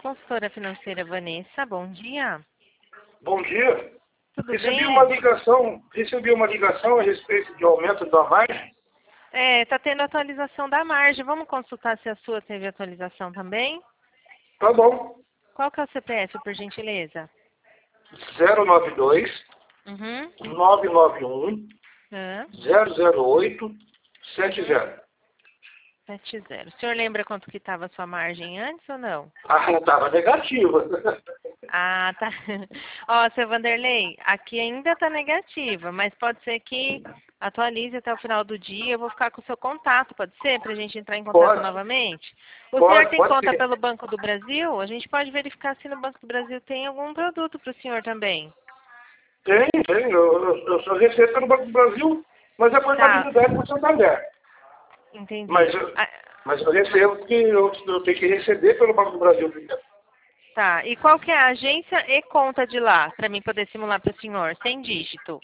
consultora financeira Vanessa. Bom dia. Bom dia. Tudo Recebi bem? uma ligação a respeito de aumento da margem. Tá tendo atualização da margem. Vamos consultar se a sua teve atualização também? Tá bom. Qual que é o CPF, por gentileza? 092 Uhum. 991 Ah, 008 70. 70. O senhor lembra quanto que estava a sua margem antes ou não? Ah, estava negativa. Ah, tá. Ó, seu Vanderlei, aqui ainda tá negativa, mas pode ser que atualize até o final do dia. Eu vou ficar com o seu contato, pode ser? Pra gente entrar em contato Pode. novamente? O senhor tem Pode conta ser. pelo Banco do Brasil? A gente pode verificar se no Banco do Brasil tem algum produto para o senhor também. Tem. Eu só recebo pelo Banco do Brasil, mas a portabilidade por Santander. Entendi. Mas eu recebo porque eu tenho que receber pelo Banco do Brasil primeiro. Tá. E qual que é a agência e conta de lá, para mim poder simular para o senhor? Sem dígito.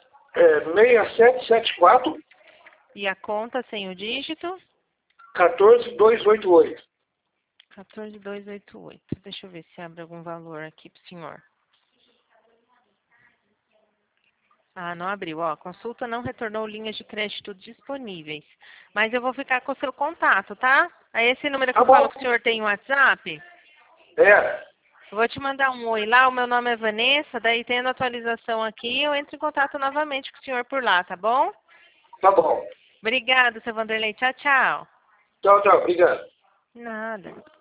6774 E a conta sem o dígito? 14288. 14288. Deixa eu ver se abre algum valor aqui para o senhor. Ah, não abriu. Ó, consulta não retornou linhas de crédito disponíveis. Mas eu vou ficar com o seu contato, tá? Aí esse número que Tá eu falo bom. que o senhor tem o WhatsApp, É. eu vou te mandar um oi lá. O meu nome é Vanessa. Daí, tendo atualização aqui, eu entro em contato novamente com o senhor por lá, tá bom? Tá bom. Obrigada, seu Vanderlei. Tchau, tchau. Tchau, tchau. Obrigado. Nada.